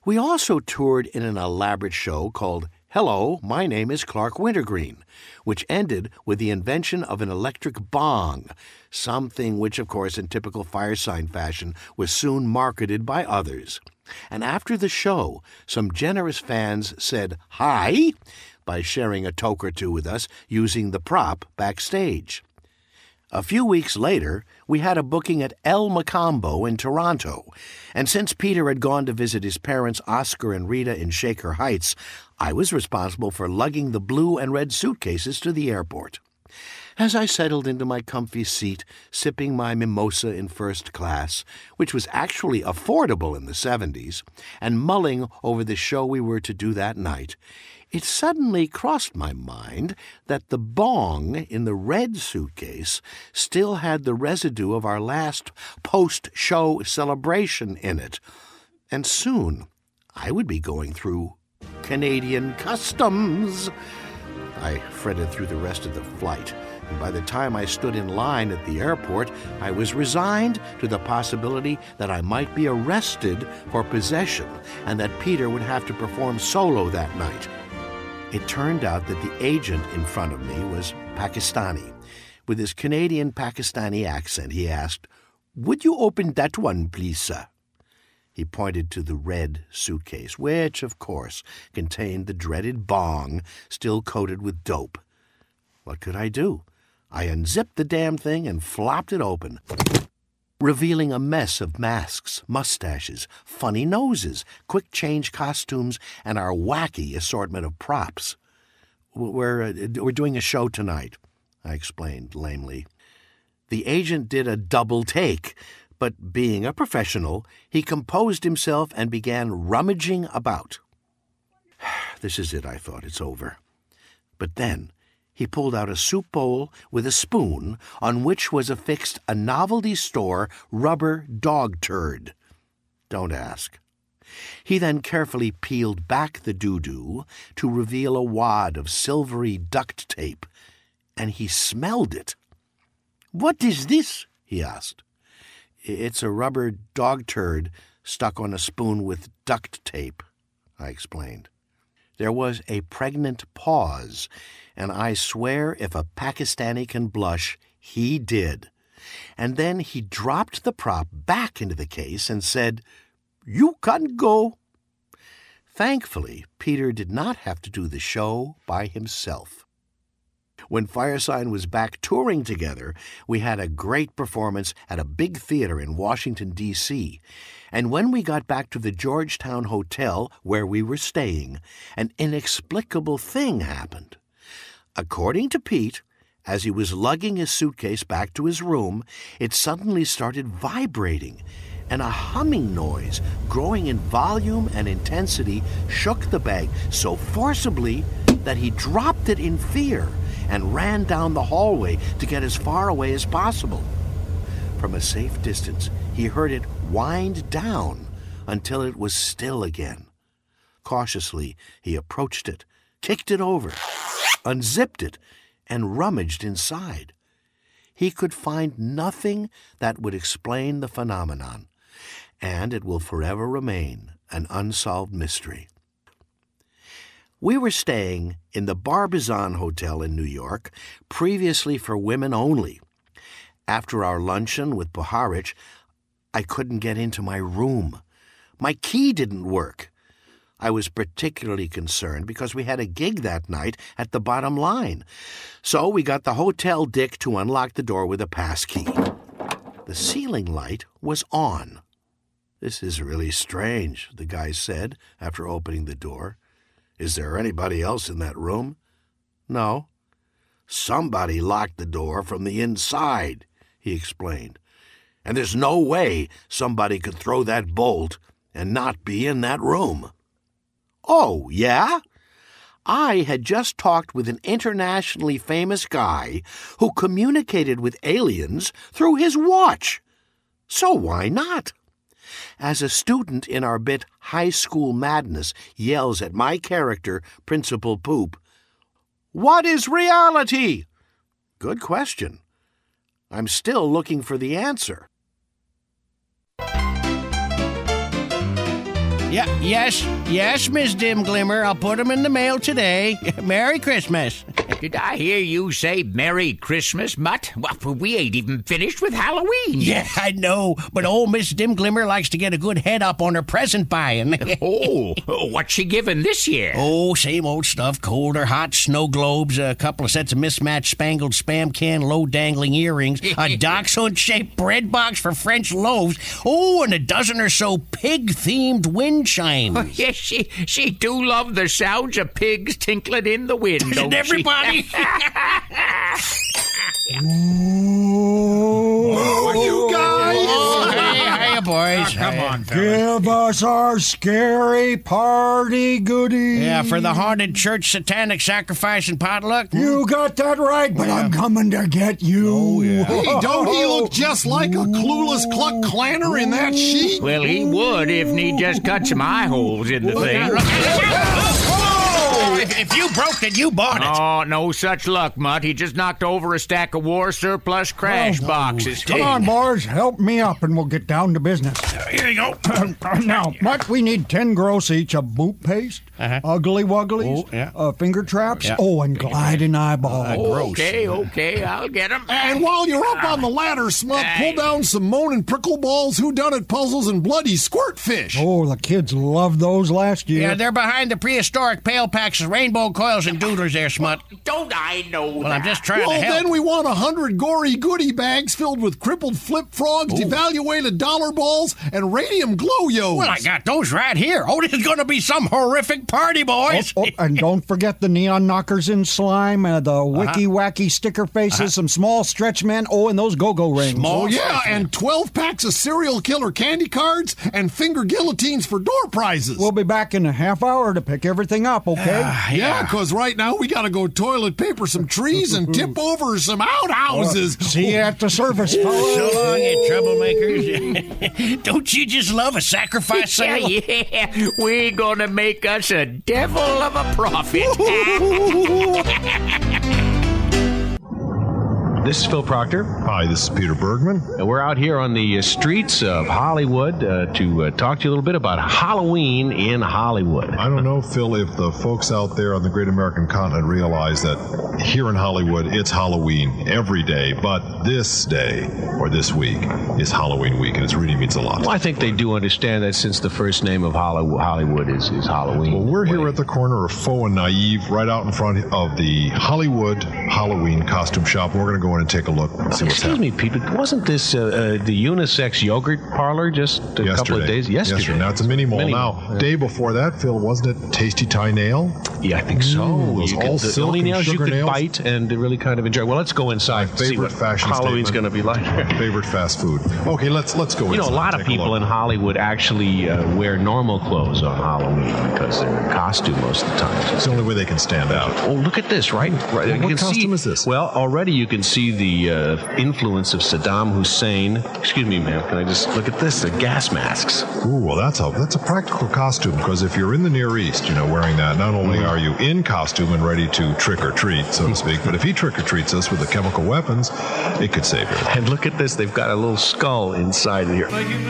We also toured in an elaborate show called Hello, My Name is Clark Wintergreen, which ended with the invention of an electric bong, something which, of course, in typical Firesign fashion, was soon marketed by others. And after the show, some generous fans said hi by sharing a toke or two with us using the prop backstage. A few weeks later, we had a booking at El Macambo in Toronto, and since Peter had gone to visit his parents Oscar and Rita in Shaker Heights, I was responsible for lugging the blue and red suitcases to the airport. As I settled into my comfy seat, sipping my mimosa in first class, which was actually affordable in the 70s, and mulling over the show we were to do that night, it suddenly crossed my mind that the bong in the red suitcase still had the residue of our last post-show celebration in it, and soon I would be going through Canadian customs. I fretted through the rest of the flight, and by the time I stood in line at the airport, I was resigned to the possibility that I might be arrested for possession and that Peter would have to perform solo that night. It turned out that the agent in front of me was Pakistani. With his Canadian-Pakistani accent, he asked, "Would you open that one, please, sir?" He pointed to the red suitcase, which, of course, contained the dreaded bong still coated with dope. What could I do? I unzipped the damn thing and flopped it open, revealing a mess of masks, mustaches, funny noses, quick-change costumes, and our wacky assortment of props. We're doing a show tonight," I explained lamely. The agent did a double take, but being a professional, he composed himself and began rummaging about. This is it, I thought. It's over. But then he pulled out a soup bowl with a spoon on which was affixed a novelty store rubber dog turd. Don't ask. He then carefully peeled back the doo-doo to reveal a wad of silvery duct tape, and he smelled it. "What is this?" he asked. "It's a rubber dog turd stuck on a spoon with duct tape," I explained. There was a pregnant pause, and I swear if a Pakistani can blush, he did. And then he dropped the prop back into the case and said, "You can go." Thankfully, Peter did not have to do the show by himself. When Firesign was back touring together, we had a great performance at a big theater in Washington, D.C., and when we got back to the Georgetown Hotel where we were staying, an inexplicable thing happened. According to Pete, as he was lugging his suitcase back to his room, it suddenly started vibrating, and a humming noise, growing in volume and intensity, shook the bag so forcibly that he dropped it in fear and ran down the hallway to get as far away as possible. From a safe distance, he heard it wind down until it was still again. Cautiously, he approached it, kicked it over, unzipped it, and rummaged inside. He could find nothing that would explain the phenomenon, and it will forever remain an unsolved mystery. We were staying in the Barbizon Hotel in New York, previously for women only. After our luncheon with Puharich, I couldn't get into my room. My key didn't work. I was particularly concerned because we had a gig that night at the Bottom Line. So we got the hotel dick to unlock the door with a passkey. The ceiling light was on. "This is really strange," the guy said after opening the door. "Is there anybody else in that room?" "No." "Somebody locked the door from the inside," he explained. "And there's no way somebody could throw that bolt and not be in that room." "Oh, yeah?" I had just talked with an internationally famous guy who communicated with aliens through his watch. So why not? As a student in our bit High School Madness yells at my character, Principal Poop, "What is reality?" Good question. I'm still looking for the answer. Yeah, yes, Miss Dim Glimmer. I'll put 'em in the mail today. Merry Christmas. Did I hear you say Merry Christmas, Mutt? Well, we ain't even finished with Halloween. Yeah, I know, but old Miss Dim Glimmer likes to get a good head up on her present buying. Oh, what's she giving this year? Oh, same old stuff. Cold or hot snow globes, a couple of sets of mismatched spangled Spam can low-dangling earrings, a dachshund-shaped bread box for French loaves, oh, and a dozen or so pig-themed wind chimes. Oh, yes, she do love the sounds of pigs tinkling in the wind, don't And everybody... Whoa, you guys! Oh, hey, boys. Come on, fellas. Give us our scary party goodies. Yeah, for the haunted church satanic sacrifice and potluck. You got that right, but I'm coming to get you. Oh, yeah. Hey, don't he look just like a clueless Cluck Clanner in that sheet? Well, he would if he just cut some eye holes in the thing. If you broke it, you bought it. Oh, no such luck, Mutt. He just knocked over a stack of war surplus crash boxes. Come on, boys, help me up and we'll get down to business. Here you go. Now, Mutt, we need 10 gross each of boot paste, ugly wugglies, finger traps, and gliding eyeballs. Okay, I'll get them. And while you're up on the ladder, Smut, pull down some moanin' prickle balls, whodunit puzzles, and bloody squirt fish. Oh, the kids loved those last year. Yeah, they're behind the prehistoric pale packs of rainbow coils and doodlers there, Smut. Don't I know that? Well, I'm just trying to help. Then we want 100 gory goodie bags filled with crippled flip frogs, devaluated dollar balls, and radium glow-yos. Well, I got those right here. Oh, this is going to be some horrific party, boys. And don't forget the neon knockers in slime, the wicky-wacky sticker faces, some small stretch men, and those go-go rings. And 12 packs of serial killer candy cards and finger guillotines for door prizes. We'll be back in a half hour to pick everything up, okay? Yeah, because right now we got to go toilet paper some trees and tip over some outhouses. See you at the service, fellas. So long, you troublemakers. Don't you just love a sacrifice sale? Yeah, we're gonna make us a devil of a prophet. This is Phil Proctor. Hi, this is Peter Bergman. And we're out here on the streets of Hollywood to talk to you a little bit about Halloween in Hollywood. I don't know, Phil, if the folks out there on the great American continent realize that here in Hollywood, it's Halloween every day, but this day, or this week, is Halloween week, and it really means a lot. Well, I think they do understand that since the first name of Hollywood is Halloween. Well, we're here at the corner of Faux and Naive, right out in front of the Hollywood Halloween costume shop. We're going to go in and take a look and see what's happening. Excuse me, Pete, wasn't this the unisex yogurt parlor just a couple of days? Yesterday. Now it's a mini mall. Now, day before that, Phil, wasn't it Tasty Thai Nail? Yeah, I think so. The only nails you could nails. Bite and really kind of enjoy. Well, let's go inside. My favorite fashion Halloween's going to be like. Favorite fast food. Okay, let's go inside. You know, a lot of people in Hollywood actually wear normal clothes on Halloween because they're in costume most of the time. It's the only way they can stand out. Oh, look at this, right? What costume is this? Well, already you can see the influence of Saddam Hussein. Excuse me, ma'am. Can I just look at this? The gas masks. Ooh, well, that's a practical costume, because if you're in the Near East, wearing that, not only are you in costume and ready to trick or treat, so to speak, but if he trick or treats us with the chemical weapons, it could save your life. And look at this. They've got a little skull inside here.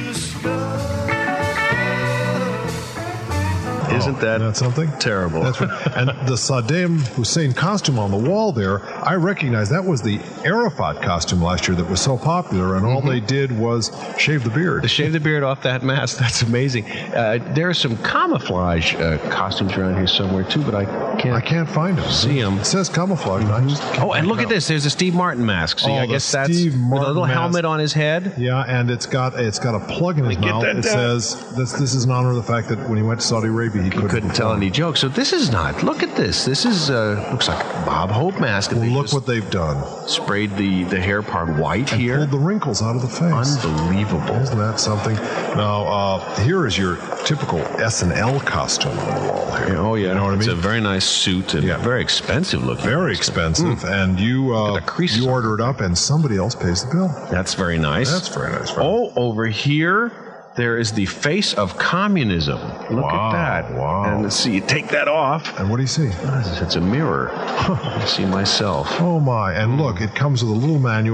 Isn't that something? Terrible? That's right. And the Saddam Hussein costume on the wall there, I recognize that was the Arafat costume last year that was so popular, and all they did was shave the beard. To shave the beard off that mask. That's amazing. There are some camouflage costumes around here somewhere too, but I can't find them. See them. It says camouflage. And I just and look at this. There's a Steve Martin mask. See, I guess that's Steve Martin with a little mask. helmet on his head. Yeah, and it's got a plug in his mouth. It says this is in honor of the fact that when he went to Saudi Arabia, he couldn't tell any jokes. So this is not. Look at this. This is looks like a Bob Hope mask. Well, look what they've done. Sprayed the hair part white and here. Pulled the wrinkles out of the face. Unbelievable. Isn't that something? Now, here is your typical S&L costume on the wall here. Oh, yeah. You know what I mean? It's a very nice suit and very expensive looking. Very expensive. And you order it up and somebody else pays the bill. That's very nice. That's very nice. Oh, over here, there is the face of communism. Look at that. Wow. And let's see, you take that off. And what do you see? It's a mirror. I see myself. Oh, my. And look, it comes with a little manual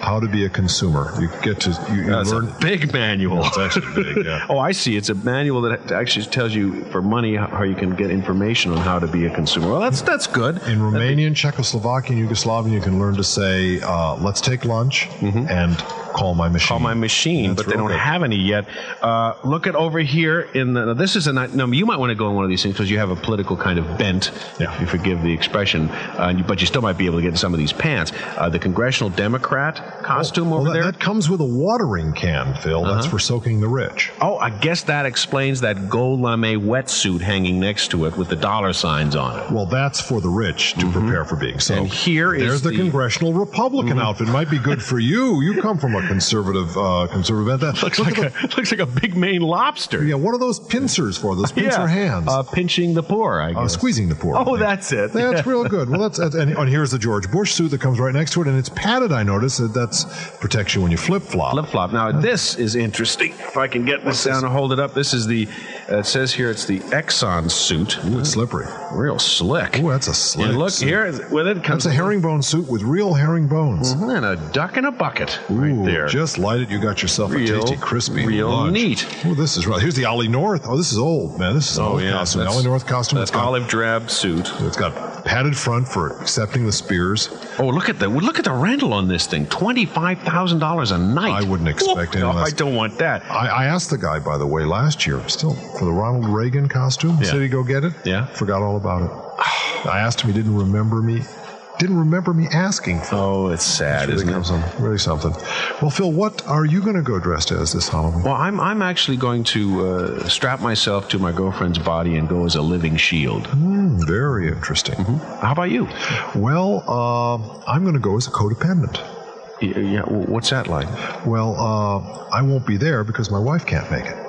How to Be a Consumer. You get to you That's learn. a big manual. It's actually big, yeah. Oh, I see. It's a manual that actually tells you for money how you can get information on how to be a consumer. Well, that's good. In Romanian, Czechoslovakian, Yugoslavian, you can learn to say, let's take lunch and call my machine. Call my machine, That's but they real don't good. have any yet. Look at over here in the. Now this is no. You might want to go in one of these things because you have a political kind of bent, if you forgive the expression. But you still might be able to get in some of these pants. The Congressional Democrat costume over there. That comes with a watering can, Phil. That's for soaking the rich. Oh, I guess that explains that gold lame wetsuit hanging next to it with the dollar signs on it. Well, that's for the rich to prepare for being soaked. And here is there's the Congressional Republican outfit. Might be good for you. You come from a conservative event. Looks like a big Maine lobster. Yeah, what are those pincers for? Those pincer hands. Pinching the poor, I guess. Squeezing the poor. Oh, that's it. That's real good. Well, and here's the George Bush suit that comes right next to it, and it's padded. I noticed that protects you when you flip flop. Flip flop. Now this is interesting. If I can get this down and hold it up, this is the. It says here it's the Exxon suit. Ooh, it's slippery. Real slick. Ooh, that's a slick. And look suit. here with it comes. That's a herringbone suit with real herringbones. And a duck in a bucket right there. Just light it. You got yourself a tasty, crispy real lunch. neat. Oh, this is right. Here's the Ollie North. Oh, this is old, man. This is an old costume. The Ollie North costume. That's olive drab suit. It's got padded front for accepting the spears. Oh, look at the rental on this thing. $25,000 a night. I wouldn't expect any No, less. I don't want that. I asked the guy, by the way, last year, still for the Ronald Reagan costume. Said he'd go get it. Yeah. Forgot all about it. I asked him. He didn't remember me. Didn't remember me asking for it. Oh, it's sad, It's isn't it? Really something. Well, Phil, what are you going to go dressed as this Halloween? Well, I'm actually going to strap myself to my girlfriend's body and go as a living shield. Very interesting. How about you? Well, I'm going to go as a codependent. Yeah, what's that like? Well, I won't be there because my wife can't make it.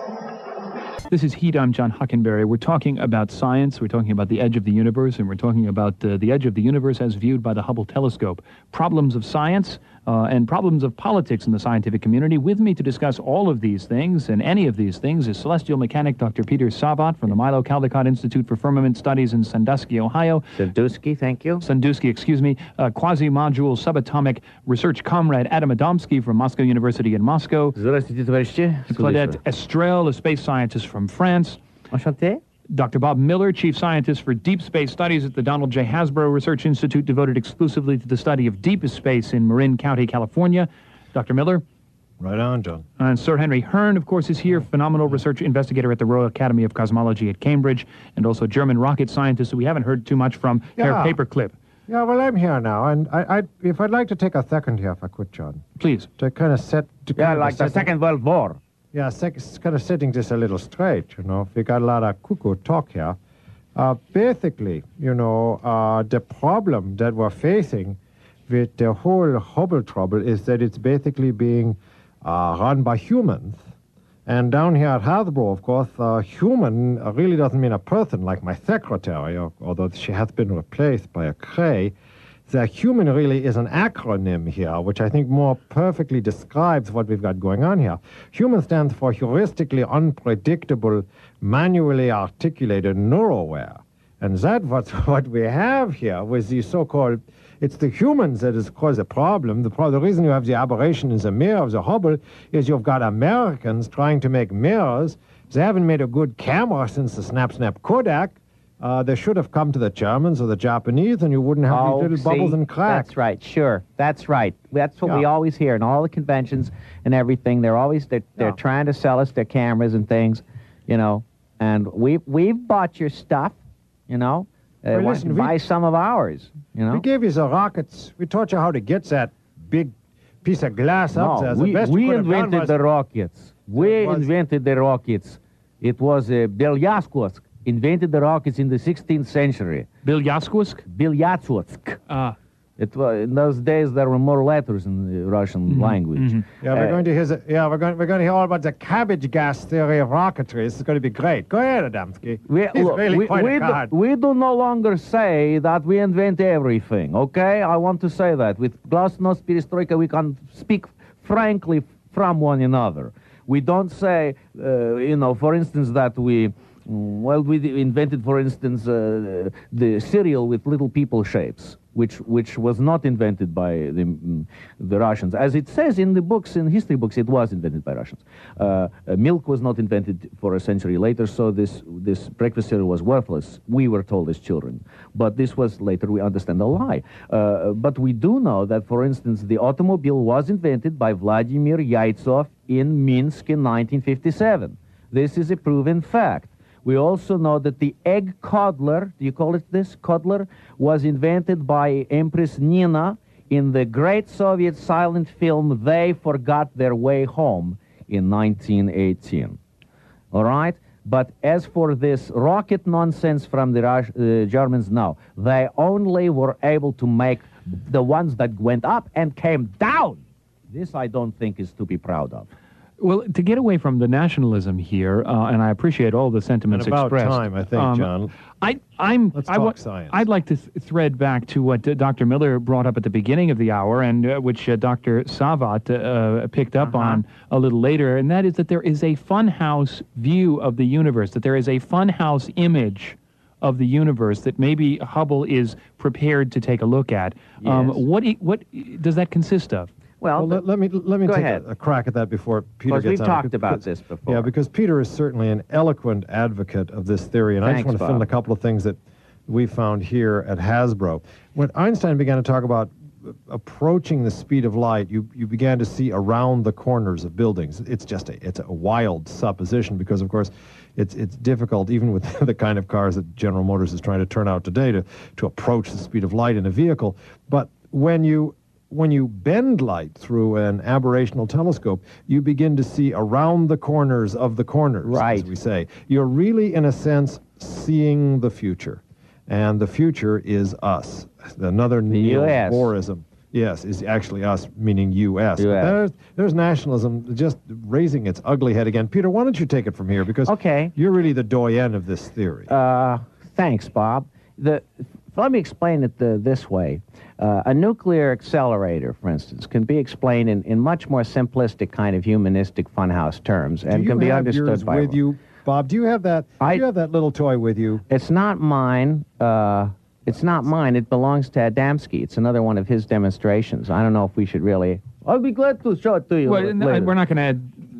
This is Heat. I'm John Hockenberry. We're talking about science. We're talking about the edge of the universe, and we're talking about the edge of the universe as viewed by the Hubble telescope. Problems of science and problems of politics in the scientific community. With me to discuss all of these things and any of these things is celestial mechanic Dr. Peter Savat from the Milo Caldecott Institute for Firmament Studies in Sandusky, Ohio. Sandusky, thank you. Sandusky, excuse me. Quasi-module subatomic research comrade Adam Adamski from Moscow University in Moscow. Здравствуйте, товарищи. Claudette Estrelle, a space scientist from France. Enchanté. Dr. Bob Miller, Chief Scientist for Deep Space Studies at the Donald J. Hasbro Research Institute, devoted exclusively to the study of deepest space in Marin County, California. Dr. Miller. Right on, John. And Sir Henry Hearn, of course, is here, phenomenal research investigator at the Royal Academy of Cosmology at Cambridge, and also German rocket scientist who we haven't heard too much from, Herr Paperclip. Yeah, well, I'm here now, and if I'd like to take a second here, if I could, John. Please. To kind of set... like the Second World War. Yeah, kind of setting this a little straight, you know. We got a lot of cuckoo talk here. Basically, the problem that we're facing with the whole Hubble trouble is that it's basically being run by humans. And down here at Hasbro, of course, human really doesn't mean a person like my secretary, although she has been replaced by a Cray. The human really is an acronym here, which I think more perfectly describes what we've got going on here. Human stands for heuristically unpredictable, manually articulated neuroware. And that's what we have here with the so-called... It's the humans that has caused the problem. The reason you have the aberration in the mirror of the Hubble is you've got Americans trying to make mirrors. They haven't made a good camera since the Snap Kodak. They should have come to the Germans or the Japanese, and you wouldn't have these little bubbles and cracks. That's right. Sure, that's right. That's what we always hear in all the conventions and everything. They're trying to sell us their cameras and things, And we've bought your stuff, Well, listen, buy some of ours, We gave you the rockets. We taught you how to get that big piece of glass up there. The best we invented the rockets. We invented the rockets. It was Belyazhsky invented the rockets in the 16th century. Belyazhsky? Belyazhsky. It was, in those days there were more letters in the Russian language. Yeah, we're going to hear. We're going to hear all about the cabbage gas theory of rocketry. This is going to be great. Go ahead, Adamski. We do no longer say that we invent everything. Okay, I want to say that with Glasnost Perestroika we can speak frankly from one another. We don't say, for instance, that we invented, for instance, the cereal with little people shapes. which was not invented by the Russians. As it says in the books, in history books, it was invented by Russians. Milk was not invented for a century later, so this breakfast cereal was worthless, we were told as children. But this was later, we understand, a lie. But we do know that, for instance, the automobile was invented by Vladimir Yaitsov in Minsk in 1957. This is a proven fact. We also know that the egg coddler, do you call it this, coddler, was invented by Empress Nina in the great Soviet silent film They Forgot Their Way Home in 1918. All right? But as for this rocket nonsense from the Germans, no. They only were able to make the ones that went up and came down. This I don't think is to be proud of. Well, to get away from the nationalism here, and I appreciate all the sentiments and about expressed. time, I think, John. Let's talk science. I'd like to thread back to what Dr. Miller brought up at the beginning of the hour, and which Dr. Savat picked up on a little later, and that is that there is a funhouse view of the universe, that there is a funhouse image of the universe that maybe Hubble is prepared to take a look at. Yes. What does that consist of? Well, let me take a crack at that before Peter gets on. Because we've talked about this before. Yeah, because Peter is certainly an eloquent advocate of this theory, and I just want to fill in a couple of things that we found here at Hasbro. When Einstein began to talk about approaching the speed of light, you began to see around the corners of buildings. It's a wild supposition because, of course, it's difficult, even with the kind of cars that General Motors is trying to turn out today, to approach the speed of light in a vehicle. But when you bend light through an aberrational telescope, you begin to see around the corners of the corners, as we say. You're really, in a sense, seeing the future. And the future is us. Another Niels Bohrism. Yes, is actually us, meaning U.S. There's nationalism just raising its ugly head again. Peter, why don't you take it from here? Because you're really the doyen of this theory. Thanks, Bob. Let me explain it this way. A nuclear accelerator, for instance, can be explained in much more simplistic kind of humanistic funhouse terms and can be understood by with you, Bob? Do you have that? Do you have that little toy with you? It's not mine. It's not mine. It belongs to Adamski. It's another one of his demonstrations. I don't know if we should really. I'll be glad to show it to you. Well, we're not going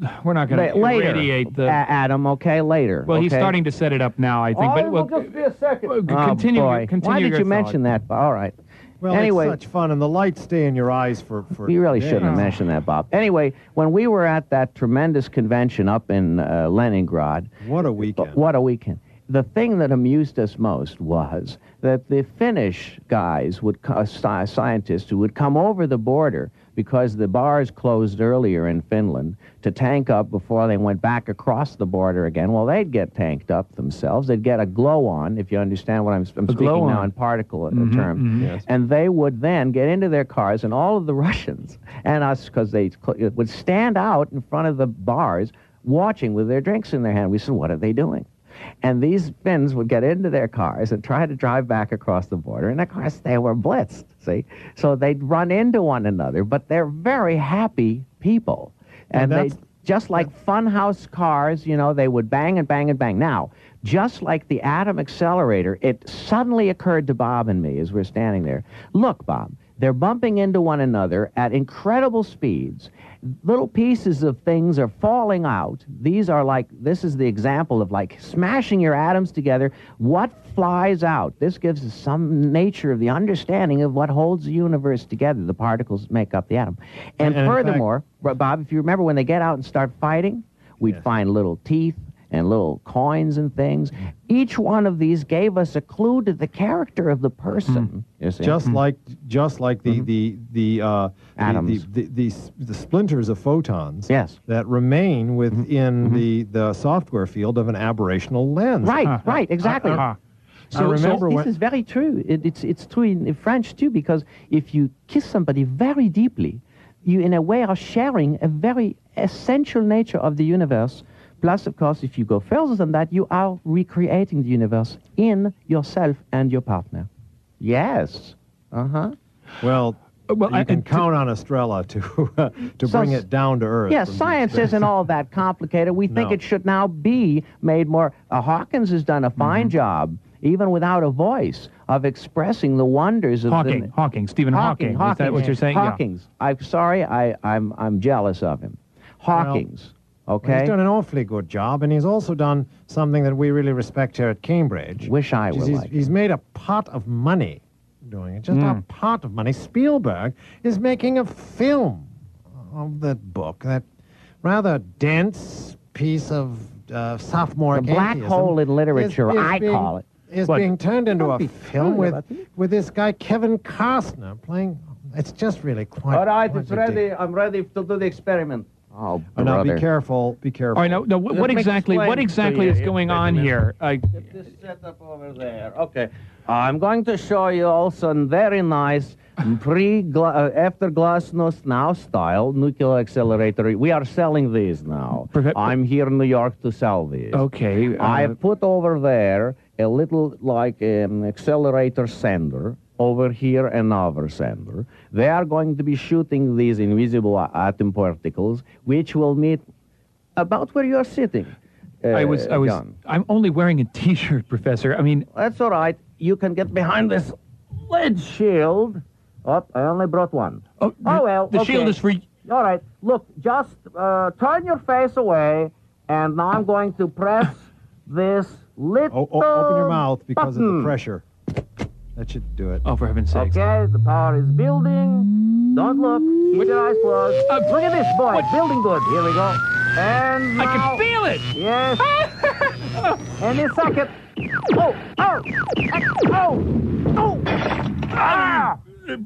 to irradiate the Adam. Okay, later. Well, he's starting to set it up now, I think. But will just be a second. Continue. Why did you mention that? All right. Well, anyway, it's such fun, and the lights stay in your eyes for you really shouldn't have mentioned that, Bob. Anyway, when we were at that tremendous convention up in Leningrad... What a weekend. What a weekend. The thing that amused us most was that the Finnish guys, scientists who would come over the border because the bars closed earlier in Finland to tank up before they went back across the border again. Well, they'd get tanked up themselves. They'd get a glow on, if you understand what I'm speaking now in particle terms. Yes. And they would then get into their cars, and all of the Russians and us, because they would stand out in front of the bars watching with their drinks in their hand. We said, what are they doing? And these Finns would get into their cars and try to drive back across the border. And, of course, they were blitzed, see? So they'd run into one another, but they're very happy people. And they, just like funhouse cars, you know, they would bang and bang and bang. Now, just like the atom accelerator, it suddenly occurred to Bob and me as we're standing there. Look, Bob, they're bumping into one another at incredible speeds. Little pieces of things are falling out. These are like, this is the example of like smashing your atoms together. What flies out? This gives us some nature of the understanding of what holds the universe together. The particles that make up the atom. And furthermore, Bob, if you remember when they get out and start fighting, we'd find little teeth and little coins and things. Each one of these gave us a clue to the character of the person. Just like the atoms, the splinters of photons. Yes. That remain within the software field of an aberrational lens. Right, exactly. So this is very true. It's true in French too, because if you kiss somebody very deeply, you in a way are sharing a very essential nature of the universe. Plus, of course, if you go further than that, you are recreating the universe in yourself and your partner. Yes. Well, you can count on Estrella to bring it down to earth. Yes, science isn't all that complicated. We think it should now be made more. Hawkins has done a fine job even without a voice, of expressing the wonders of Hawking, Stephen Hawking. Is that what you're saying? Hawking's. Yeah. I'm sorry, I'm jealous of him. Hawking's. Okay. Well, he's done an awfully good job, and he's also done something that we really respect here at Cambridge. Wish I were like He's made a pot of money doing it, just a pot of money. Spielberg is making a film of that book, that rather dense piece of sophomore the black hole in literature, I call it. Is being turned into a film with this guy Kevin Costner playing. It's just really quite. All right, it's ready. I'm ready to do the experiment. Oh, now be careful. Be careful. All right, no. What exactly is going on here? Get this set up over there. Okay. I'm going to show you also a very nice after glasnost now style nuclear accelerator. We are selling these now. I'm here in New York to sell these. Okay. I put over there a little like an accelerator sender. Over here, another sender. They are going to be shooting these invisible atom particles, which will meet about where you are sitting. I'm only wearing a T-shirt, Professor. I mean, that's all right. You can get behind this lead shield. Oh, I only brought one. Oh well. The shield is for. All right. Look, just turn your face away, and now I'm going to press this little. Open your mouth because button. of the pressure. That should do it. Oh, for heaven's sake. Okay, the power is building. Don't look. Keep your eyes closed. Look at this, boy. It's building good. Here we go. And now, I can feel it. Yes. Any second. Oh. Ah!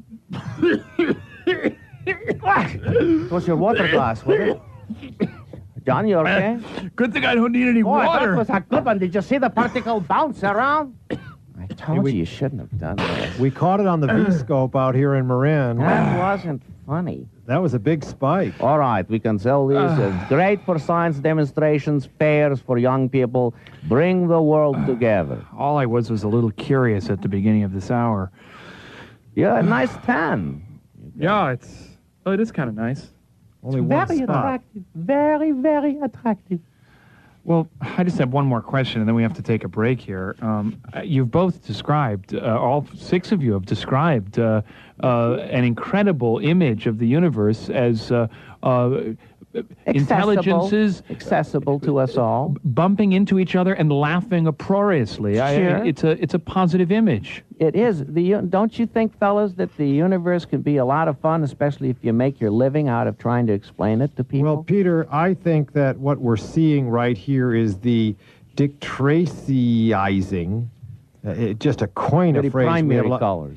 It was your water glass, was it? John, you okay? Good thing I don't need any water. That was a good one. Did you see the particle bounce around? I told you shouldn't have done this. We caught it on the V-scope out here in Marin. That wasn't funny. That was a big spike. All right, we can sell these. It's great for science demonstrations, fairs for young people. Bring the world together. All I was a little curious at the beginning of this hour. Yeah, a nice tan. Yeah, it is kind of nice. Only one very spot. Attractive. Very, very attractive. Well, I just have one more question, and then we have to take a break here. You've both described, all six of you have described an incredible image of the universe as intelligences accessible to us all, bumping into each other and laughing uproariously. Sure. It's a positive image. It is. Don't you think, fellas, that the universe can be a lot of fun, especially if you make your living out of trying to explain it to people? Well, Peter, I think that what we're seeing right here is the Dick Tracyizing, just a coin of phrase. Primary colors.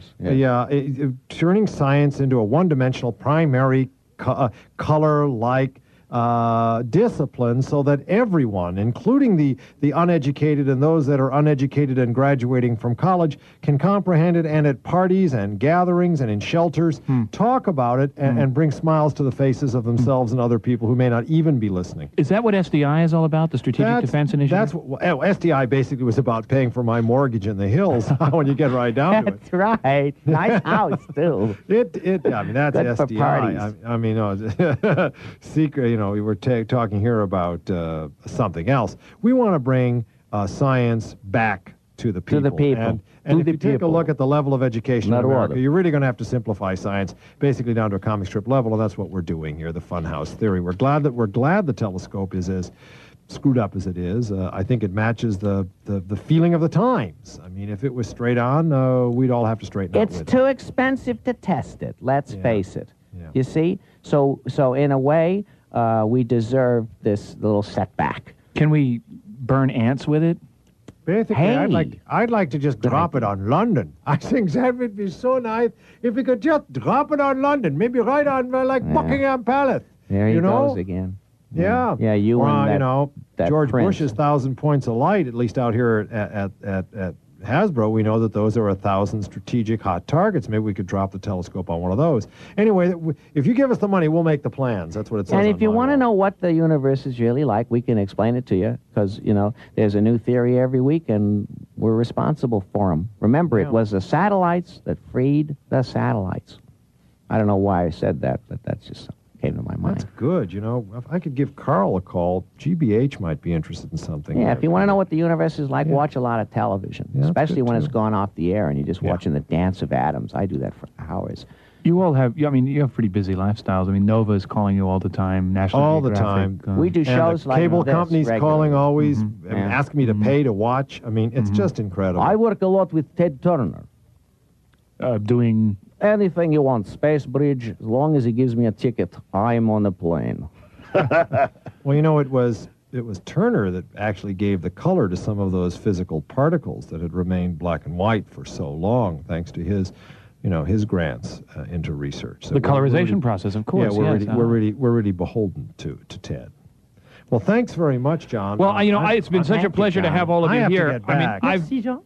Turning science into a one-dimensional primary color-like discipline so that everyone, including the uneducated and those that are uneducated and graduating from college, can comprehend it, and at parties and gatherings and in shelters talk about it and bring smiles to the faces of themselves and other people who may not even be listening. Is that what SDI is all about, the Strategic Defense Initiative? That's what SDI basically was about, paying for my mortgage in the hills when you get right down to it. That's right. Nice house, too. I mean, that's good SDI. I mean, secret, we were talking here about something else. We want to bring science back to the people. To the people. And if you take a look at the level of education in America, you're really going to have to simplify science basically down to a comic strip level, and that's what we're doing here, the Funhouse Theory. We're glad the telescope is as screwed up as it is. I think it matches the feeling of the times. I mean, if it was straight on, we'd all have to straighten out with it. It's too expensive to test it, let's face it. Yeah. You see? So in a way, we deserve this little setback. Can we burn ants with it? Basically, I'd like to just drop it on London. I think that would be so nice if we could just drop it on London, maybe right on Buckingham Palace. There he goes again. Yeah. Yeah, that George prince. Bush's 1,000 points of light, at least out here at Hasbro, we know that those are 1,000 strategic hot targets. Maybe we could drop the telescope on one of those. Anyway, if you give us the money, we'll make the plans. That's what it says. And if you want to know what the universe is really like, we can explain it to you, because, there's a new theory every week, and we're responsible for them. Remember, it was the satellites that freed the satellites. I don't know why I said that, but that's just came to my mind. That's good. You know, if I could give Carl a call, GBH might be interested in something. Yeah, if you want to know what the universe is like, watch a lot of television, especially when it's gone off the air and you're just watching the dance of atoms. I do that for hours. You all have, I mean, you have pretty busy lifestyles. I mean, Nova is calling you all the time, National Geographic. We do shows like cable this companies regularly. calling always, asking me to pay to watch. I mean, it's just incredible. I work a lot with Ted Turner. Doing anything you want, Space Bridge, as long as he gives me a ticket, I'm on the plane. Well, you know, it was Turner that actually gave the color to some of those physical particles that had remained black and white for so long, thanks to his grants into research. So the colorization process, of course. Yeah, we're really beholden to Ted. Well, thanks very much, John. Well, it's been such a pleasure to have all of you here. I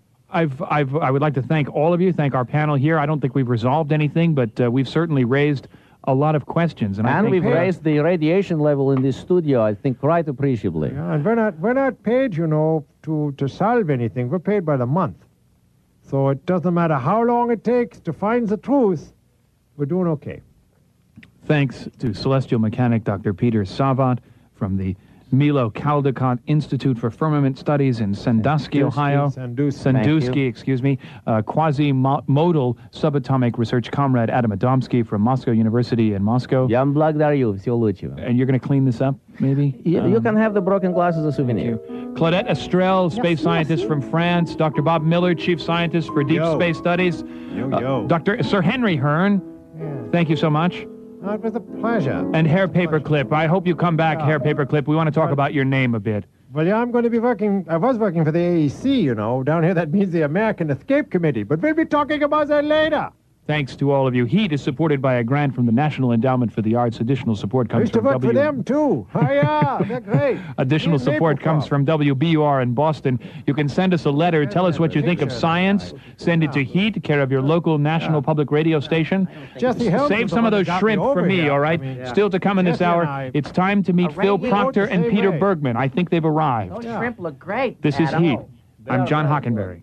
would like to thank all of you, thank our panel here. I don't think we've resolved anything, but we've certainly raised a lot of questions. And we've raised the radiation level in this studio, I think, quite appreciably. Yeah, and we're not paid, to solve anything. We're paid by the month. So it doesn't matter how long it takes to find the truth. We're doing okay. Thanks to celestial mechanic Dr. Peter Savat from the Milo Caldecott Institute for Firmament Studies in Sandusky, Ohio. Sandusky, excuse me. Quasi-modal subatomic research comrade Adam Adamski from Moscow University in Moscow. Я благодарю, всего лучшего. And you're going to clean this up, maybe? You can have the broken glass as a souvenir. Claudette Estrelle, space scientist from France. Dr. Bob Miller, chief scientist for Deep Space Studies. Dr. Sir Henry Hearn, thank you so much. It was a pleasure. And Hair Paperclip. I hope you come back, Hair Paperclip. We want to talk about your name a bit. Well, yeah, I'm going to be I was working for the AEC, Down here, that means the American Escape Committee. But we'll be talking about that later. Thanks to all of you. HEAT is supported by a grant from the National Endowment for the Arts. Additional support comes from I used to work for them, too. Oh, yeah, they're great. Additional support comes from WBUR in Boston. You can send us a letter. Tell us what you think of science. Send it to HEAT, care of your local national public radio station. Save some of those shrimp for me, all right? Still to come in this hour, it's time to meet Phil Proctor and Peter Bergman. I think they've arrived. Those shrimp look great. This is HEAT. I'm John Hockenberry.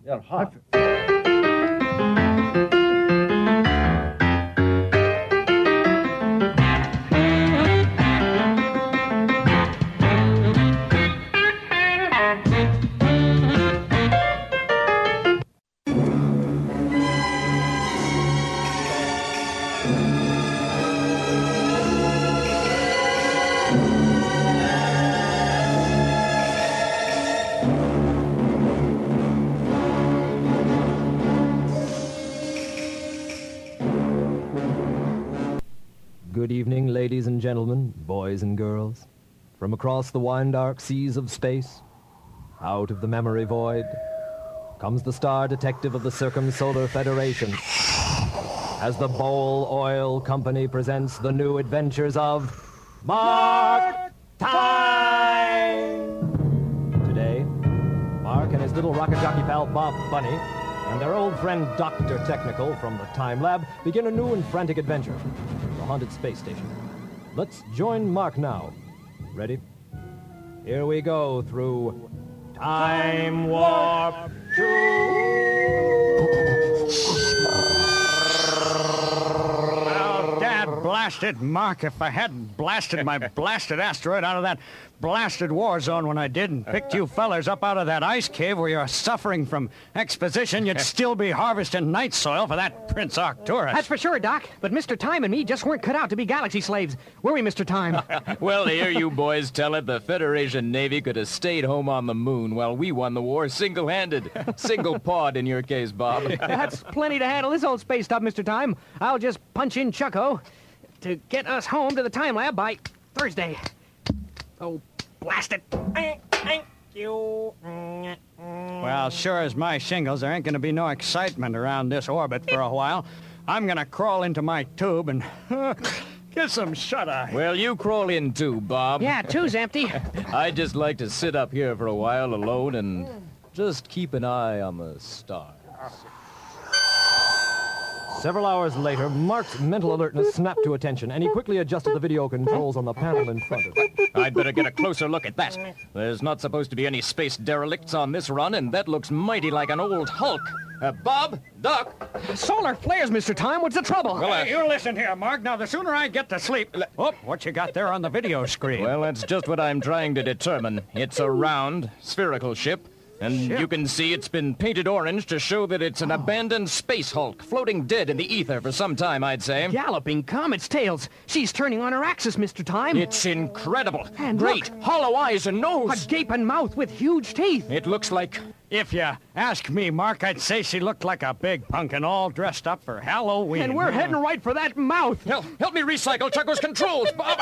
Good evening, ladies and gentlemen, boys and girls. From across the wine-dark seas of space, out of the memory void, comes the star detective of the Circumsolar Federation as the Bowl Oil Company presents the new adventures of Mark Time! Today, Mark and his little rocket jockey pal Bob Bunny and their old friend Dr. Technical from the Time Lab begin a new and frantic adventure, the haunted space station. Let's join Mark now. Ready? Here we go through Time Warp 2. Oh, Dad blasted Mark, if I hadn't blasted my blasted asteroid out of that blasted war zone when I did and picked you fellers up out of that ice cave where you're suffering from exposition, you'd still be harvesting night soil for that Prince Arcturus. That's for sure, Doc. But Mr. Time and me just weren't cut out to be galaxy slaves. Were we, Mr. Time? Well, to hear you boys tell it, the Federation Navy could have stayed home on the moon while we won the war single-handed. Single-pawed in your case, Bob. That's plenty to handle this old space stuff, Mr. Time. I'll just punch in Chucko to get us home to the Time Lab by Thursday. Oh, blast it. Thank you. Well, sure as my shingles, there ain't going to be no excitement around this orbit for a while. I'm going to crawl into my tube and get some shut-eye. Well, you crawl in too, Bob. Yeah, tube's empty. I'd just like to sit up here for a while alone and just keep an eye on the stars. Several hours later, Mark's mental alertness snapped to attention, and he quickly adjusted the video controls on the panel in front of him. I'd better get a closer look at that. There's not supposed to be any space derelicts on this run, and that looks mighty like an old Hulk. Bob? Doc? Solar flares, Mr. Time. What's the trouble? Well, you listen here, Mark. Now, the sooner I get to sleep... Oh, what you got there on the video screen? Well, that's just what I'm trying to determine. It's a round, spherical ship. And you can see it's been painted orange to show that it's an abandoned space Hulk, floating dead in the ether for some time, I'd say. Galloping comet's tails. She's turning on her axis, Mr. Time. It's incredible. And great, look, hollow eyes and nose. A gaping mouth with huge teeth. It looks like... If you ask me, Mark, I'd say she looked like a big pumpkin all dressed up for Halloween. And we're heading right for that mouth. Help me recycle Chucko's controls, Bob.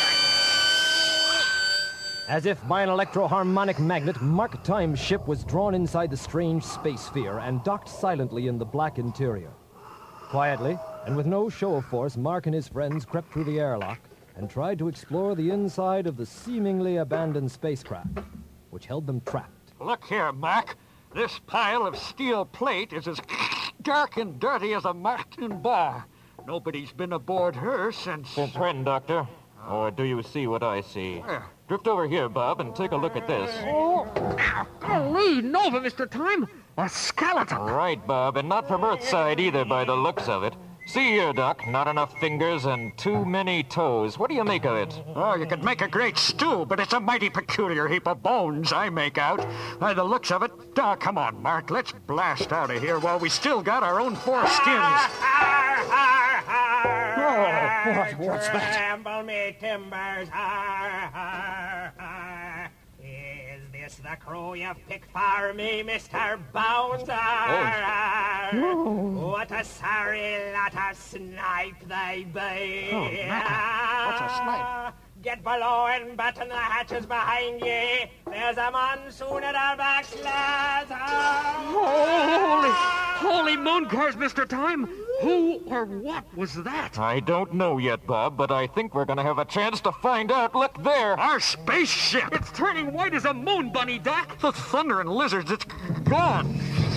As if by an electro-harmonic magnet, Mark Time's ship was drawn inside the strange space sphere and docked silently in the black interior. Quietly, and with no show of force, Mark and his friends crept through the airlock and tried to explore the inside of the seemingly abandoned spacecraft, which held them trapped. Look here, Mark. This pile of steel plate is as dark and dirty as a Martin bar. Nobody's been aboard her since... Since when, Doctor? Or do you see what I see? Drift over here, Bob, and take a look at this. Golly, Nova, Mr. Time. A skeleton. Right, Bob, and not from Earthside either by the looks of it. See here, Doc, not enough fingers and too many toes. What do you make of it? Oh, you could make a great stew, but it's a mighty peculiar heap of bones, I make out. By the looks of it, come on, Mark, let's blast out of here while we still got our own four skins. Oh, what's that? Tremble me timbers, Is this the crew you've picked for me, Mr. Bones? What a sorry lot of snipe they be. Oh, Matt, what's a snipe? Get below and button the hatches behind ye. There's a monsoon at our backslash. Holy moon cars, Mr. Time. Who or what was that? I don't know yet, Bob, but I think we're going to have a chance to find out. Look there. Our spaceship. It's turning white as a moon bunny, Doc. The thunder and lizards, it's gone.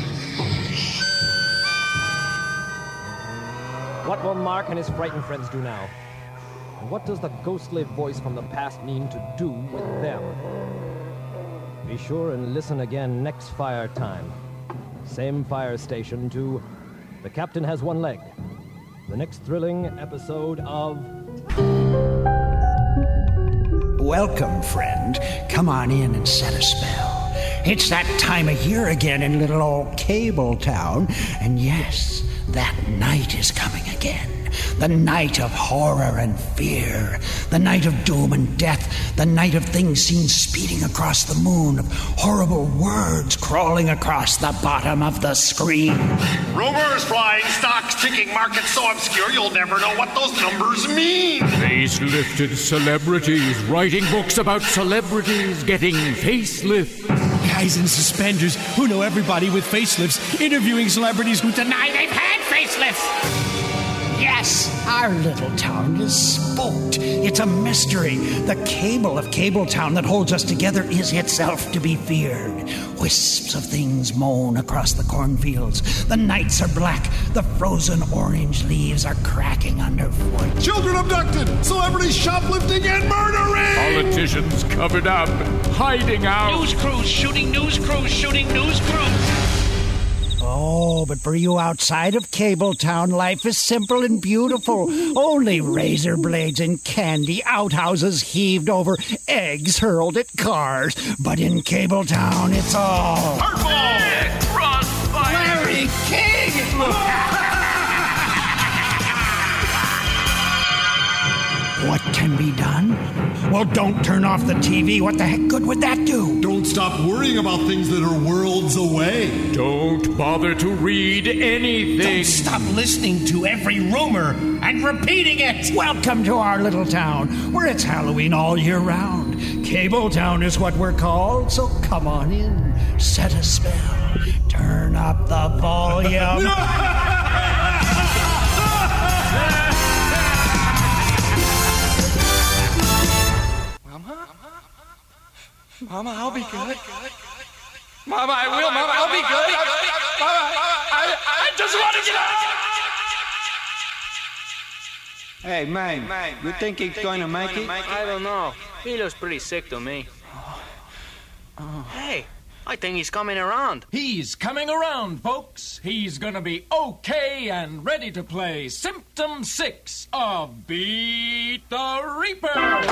What will Mark and his frightened friends do now? And what does the ghostly voice from the past mean to do with them? Be sure and listen again next fire time. Same fire station to The Captain Has One Leg. The next thrilling episode of... Welcome, friend. Come on in and set a spell. It's that time of year again in little old Cable Town. And yes, that night is coming again. The night of horror and fear. The night of doom and death. The night of things seen speeding across the moon. Of horrible words crawling across the bottom of the screen. Rumors flying, stocks ticking, markets so obscure you'll never know what those numbers mean. Facelifted celebrities writing books about celebrities getting facelifts. Guys in suspenders who know everybody with facelifts interviewing celebrities who deny they've had facelifts. Yes, our little town is spooked. It's a mystery. The cable of Cable Town that holds us together is itself to be feared. Wisps of things moan across the cornfields. The nights are black. The frozen orange leaves are cracking underfoot. Children abducted! Celebrities shoplifting and murdering! Politicians covered up, hiding out. News crews shooting news crews shooting news crews. Oh, but for you outside of Cable Town, life is simple and beautiful. Only razor blades and candy, outhouses heaved over, eggs hurled at cars. But in Cable Town, it's all... Purple! Crossfire! Larry King! What can be done? Well, don't turn off the TV. What the heck good would that do? Don't stop worrying about things that are worlds away. Don't bother to read anything. Don't stop listening to every rumor and repeating it. Welcome to our little town, where it's Halloween all year round. Cable Town is what we're called, so come on in, set a spell, turn up the volume. Mama, I'll be good. Mama, I will. Mama, I'll be good. Mama, I just want to get out. Hey, man, you think he's going to make it? I don't know. He looks pretty sick to me. Hey, I think he's coming around. He's coming around, folks. He's gonna be okay and ready to play Symptom 6 of Beat the Reaper.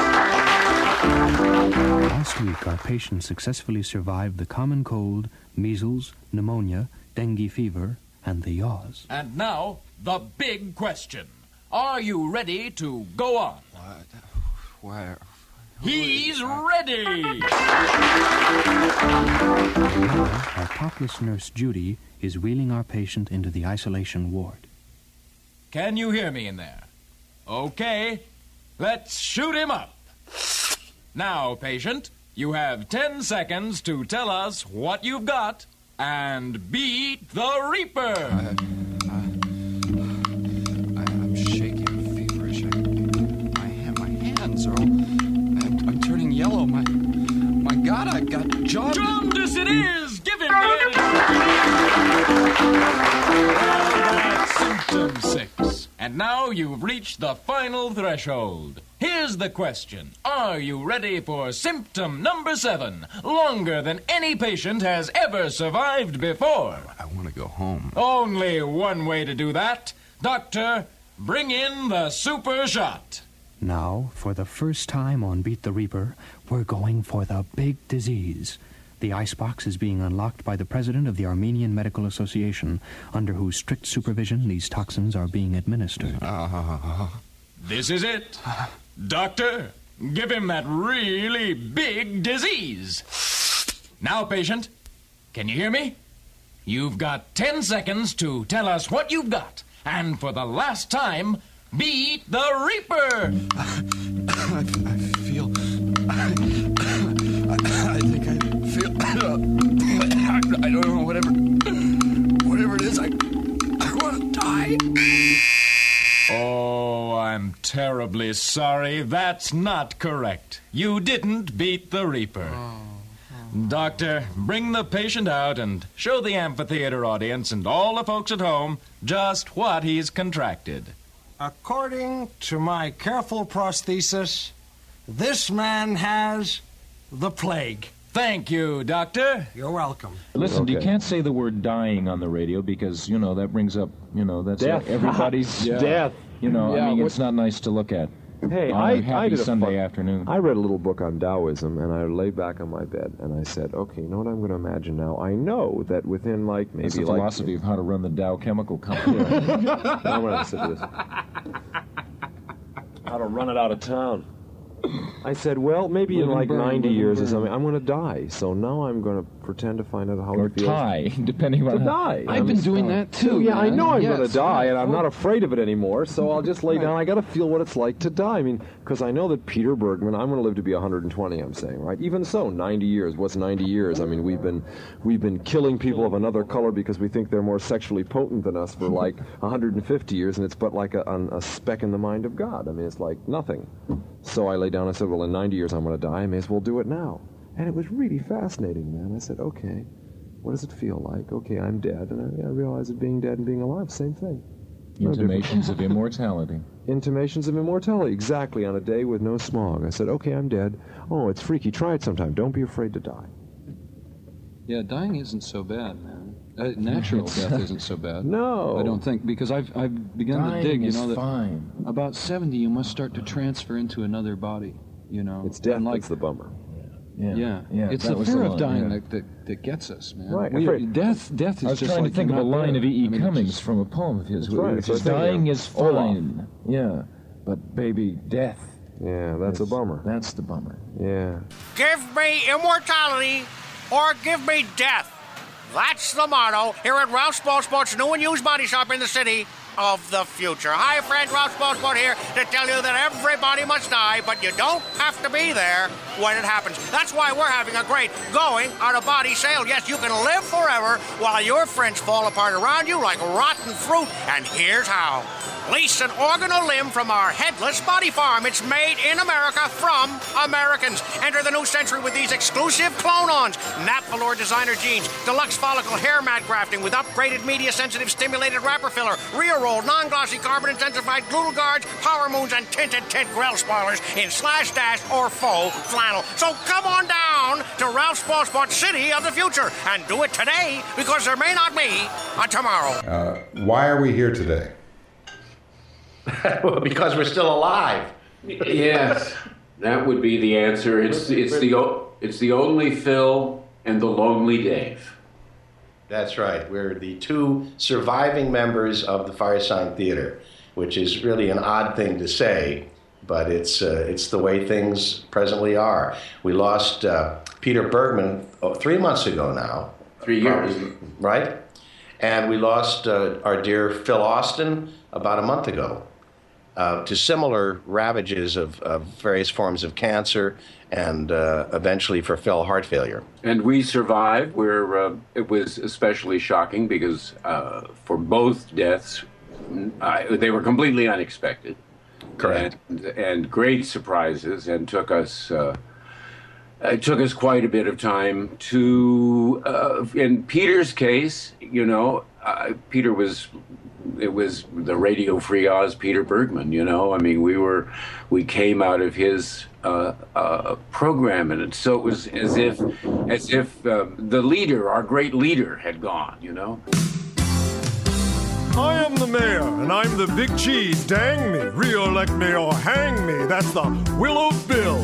Last week, our patient successfully survived the common cold, measles, pneumonia, dengue fever, and the yaws. And now, the big question. Are you ready to go on? What? Where? He's ready! Our topless nurse, Judy, is wheeling our patient into the isolation ward. Can you hear me in there? Okay, let's shoot him up. Now, patient, you have 10 seconds to tell us what you've got and beat the Reaper. I'm shaking, feverish. My hands are all... I'm turning yellow. My God, I've got jaundice. Jaundice it is! Give him the That's Symptom 6. And now you've reached the final threshold. Here's the question. Are you ready for symptom number 7? Longer than any patient has ever survived before. I want to go home. Only one way to do that. Doctor, bring in the super shot. Now, for the first time on Beat the Reaper, we're going for the big disease. The icebox is being unlocked by the president of the Armenian Medical Association, under whose strict supervision these toxins are being administered. This is it. Doctor, give him that really big disease. Now, patient, can you hear me? You've got 10 seconds to tell us what you've got. And for the last time, beat the Reaper! I think I feel... I don't know, whatever it is, I want to die. Oh, I'm terribly sorry. That's not correct. You didn't beat the Reaper. Doctor, bring the patient out and show the amphitheater audience and all the folks at home just what he's contracted. According to my careful prosthesis, this man has the plague. Thank you, Doctor. You're welcome. Listen, you can't say the word dying on the radio because, that brings up, that's death. Everybody's... Death. It's not nice to look at. Hey, I did Sunday afternoon. I read a little book on Taoism, and I lay back on my bed, and I said, okay, you know what I'm going to imagine now? I know that within, maybe... That's the philosophy of how to run the Dow Chemical Company. I'm going to sit to this. How to run it out of town. I said, well, maybe in 90 years or something, I'm going to die. So now I'm going to pretend to find out how it feels. Or die, depending on how... die. I've been doing that, too. Yeah, I know I'm going to die, and I'm not afraid of it anymore, so I'll just lay down. I got to feel what it's like to die. I mean, because I know that Peter Bergman, I'm going to live to be 120, I'm saying, right? Even so, 90 years. What's 90 years? I mean, we've been killing people of another color because we think they're more sexually potent than us for 150 years, and it's but like a speck in the mind of God. I mean, it's like nothing. So I lay down, I said, well, in 90 years I'm going to die, I may as well do it now. And it was really fascinating, man. I said, okay, what does it feel like? Okay, I'm dead, and I realized that being dead and being alive, same thing. Intimations of immortality. Intimations of immortality, exactly, on a day with no smog. I said, okay, I'm dead. Oh, it's freaky. Try it sometime. Don't be afraid to die. Yeah, dying isn't so bad, man. Natural death isn't so bad. No. I don't think, because I've begun dying to dig, is that fine. About 70 you must start to transfer into another body, It's death that's the bummer. Yeah. It's the fear of dying that gets us, man. Right. Death is I was just trying like to think of a line of E.E. I mean, Cummings from a poem of his, which is dying is fine. Yeah, but baby, death. Yeah, that's a bummer. That's the bummer. Yeah. Give me immortality or give me death. That's the motto here at Ralph's Sports, new and used body shop in the city of the future. Hi, friend, Ralph's Sports here to tell you that everybody must die, but you don't have to be there. when it happens. That's why we're having a great going out-of-body sale. Yes, you can live forever while your friends fall apart around you like rotten fruit. And here's how. Lease an organ or limb from our headless body farm. It's made in America from Americans. Enter the new century with these exclusive clone-ons. Nap Velour designer jeans, deluxe follicle hair mat grafting with upgraded media-sensitive stimulated wrapper filler, rear roll, non-glossy carbon-intensified glue guards, power moons, and tinted tint grill spoilers in slash dash or faux flannel. So come on down to Ralph's Sports City of the future and do it today because there may not be a tomorrow. Why are we here today? Because we're still alive. Yes, that would be the answer. It's the only Phil and the lonely Dave. That's right. We're the two surviving members of the Firesign Theater, which is really an odd thing to say, but it's the way things presently are. We lost Peter Bergman 3 months ago now. 3 years. Right? And we lost our dear Phil Austin about a month ago. To similar ravages of various forms of cancer and eventually for Phil, heart failure. And we survived. It was especially shocking because for both deaths, they were completely unexpected. Correct. And great surprises, and took us quite a bit of time to, in Peter's case, Peter was... It was the Radio Free Oz Peter Bergman, I mean, we came out of his program, and so it was as if the leader, our great leader, had gone, I am the mayor, and I'm the big cheese. Dang me, re-elect me or hang me. That's the Willow Bill.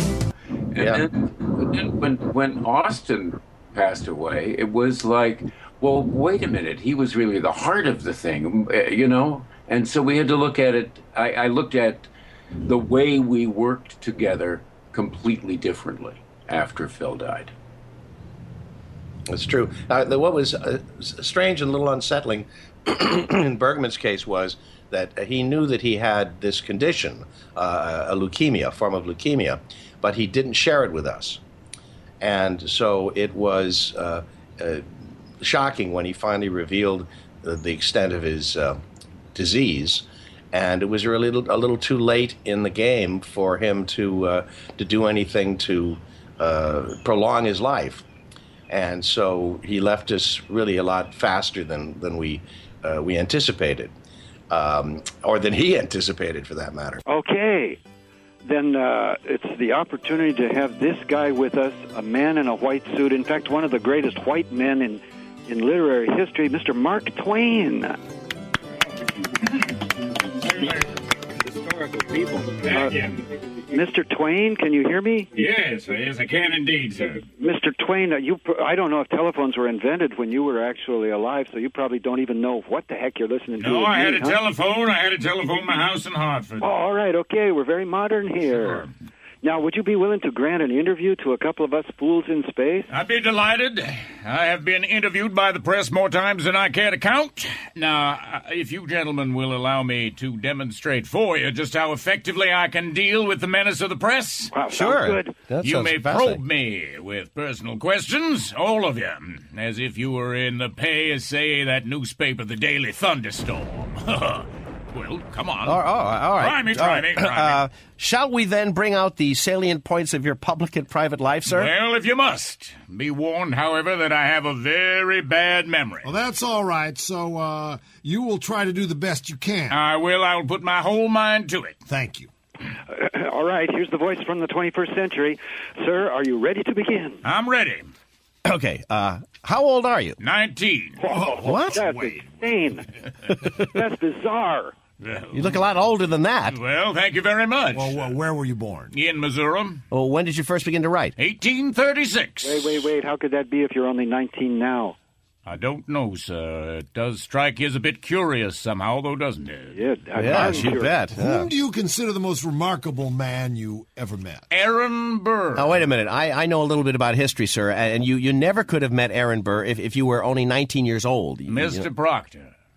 And then when Austin passed away, it was like, well, wait a minute, he was really the heart of the thing, And so we had to look at it. I looked at the way we worked together completely differently after Phil died. That's true. What was strange and a little unsettling in Bergman's case was that he knew that he had this condition, a leukemia, a form of leukemia, but he didn't share it with us. And so it was shocking when he finally revealed the extent of his disease, and it was really a little too late in the game for him to do anything to prolong his life, and so he left us really a lot faster than we anticipated, or than he anticipated, for that matter. Okay. Then it's the opportunity to have this guy with us, a man in a white suit. In fact, one of the greatest white men in literary history, Mr. Mark Twain. Historical people. Mr. Twain, can you hear me? Yes, I can indeed, sir. Mr. Twain, I don't know if telephones were invented when you were actually alive, so you probably don't even know what the heck you're listening to. No, I had a telephone. I had a telephone in my house in Hartford. Oh, all right, okay. We're very modern here. Sure. Now, would you be willing to grant an interview to a couple of us fools in space? I'd be delighted. I have been interviewed by the press more times than I care to count. Now, if you gentlemen will allow me to demonstrate for you just how effectively I can deal with the menace of the press. Wow, sure. Good. You may probe me with personal questions, all of you, as if you were in the pay, say, that newspaper, the Daily Thunderstorm. Well, come on. All right. Try me. Shall we then bring out the salient points of your public and private life, sir? Well, if you must. Be warned, however, that I have a very bad memory. Well, that's all right. So you will try to do the best you can. I will. I will put my whole mind to it. Thank you. All right. Here's the voice from the 21st century. Sir, are you ready to begin? I'm ready. Okay. How old are you? 19. What? That's insane. That's bizarre. You look a lot older than that. Well, thank you very much. Well, where were you born? In Missouri. Well, when did you first begin to write? 1836. Wait. How could that be if you're only 19 now? I don't know, sir. It does strike you as a bit curious somehow, though, doesn't it? Yeah, you bet. Whom do you consider the most remarkable man you ever met? Aaron Burr. Now, wait a minute. I know a little bit about history, sir, and you never could have met Aaron Burr if you were only 19 years old. Mr. Proctor.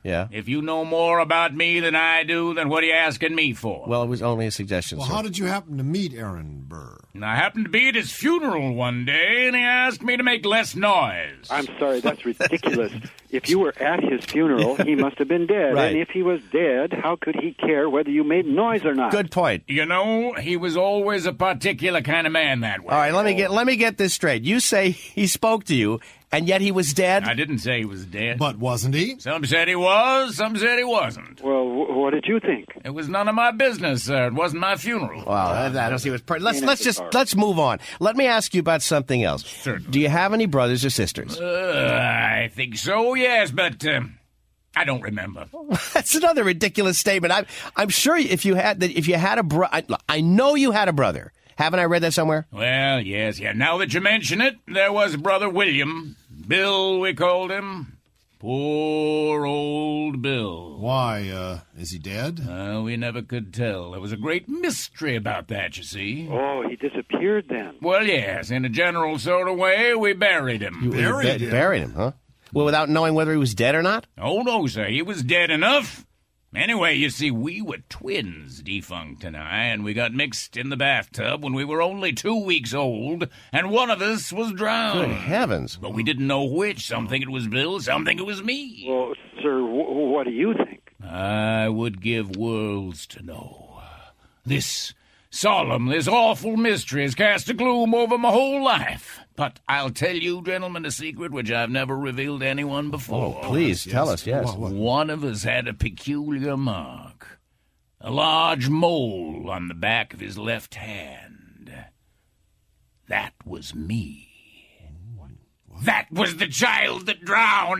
Yeah. If you know more about me than I do, then what are you asking me for? Well, it was only a suggestion, Well, sir. how did you happen to meet Aaron Burr? And I happened to be at his funeral one day, and he asked me to make less noise. I'm sorry, that's ridiculous. If you were at his funeral, he must have been dead. Right. And if he was dead, how could he care whether you made noise or not? Good point. You know, he was always a particular kind of man that way. All right, let me get this straight. You say he spoke to you, and yet he was dead? I didn't say he was dead. But wasn't he? Some said he was, some said he wasn't. Well, what did you think? It was none of my business, sir. It wasn't my funeral. Wow, I don't see what's... Let's move on. Let me ask you about something else. Certainly. Do you have any brothers or sisters? I think so, yes, but I don't remember. That's another ridiculous statement. I'm sure if you had a brother... I know you had a brother. Haven't I read that somewhere? Well, yes, yeah. Now that you mention it, there was brother William. Bill, we called him. Poor old Bill. Why, is he dead? We never could tell. There was a great mystery about that, you see. Oh, he disappeared then. Well, yes, in a general sort of way, we buried him. You buried him, huh? Well, without knowing whether he was dead or not? Oh, no, sir. He was dead enough. Anyway, you see, we were twins, Defunct and I, and we got mixed in the bathtub when we were only 2 weeks old, and one of us was drowned. Good heavens. But we didn't know which. Some think it was Bill, some think it was me. Well, sir, what do you think? I would give worlds to know. This solemn, this awful mystery has cast a gloom over my whole life. But I'll tell you, gentlemen, a secret which I've never revealed to anyone before. Oh, please, tell us, yes. One of us had a peculiar mark. A large mole on the back of his left hand. That was me. That was the child that drowned.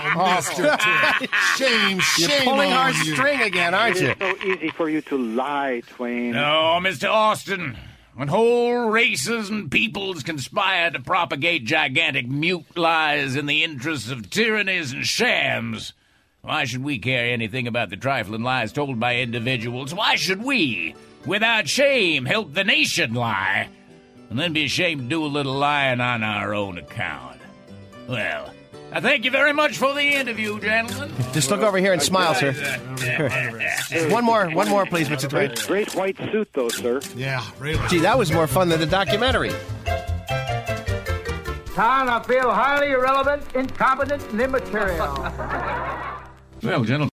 Shame You're pulling on our you. string again, aren't you? It is so easy for you to lie, Twain. No, Mr. Austin. When whole races and peoples conspire to propagate gigantic mute lies in the interests of tyrannies and shams, why should we care anything about the trifling lies told by individuals? Why should we, without shame, help the nation lie, and then be ashamed to do a little lying on our own account? Well, I thank you very much for the interview, gentlemen. Just look over here and smile, sir. One more, please, Mr. Twain. Great white suit, though, sir. Yeah, really. Gee, that was more fun than the documentary. Town, I feel highly irrelevant, incompetent, and immaterial. Well, gentlemen.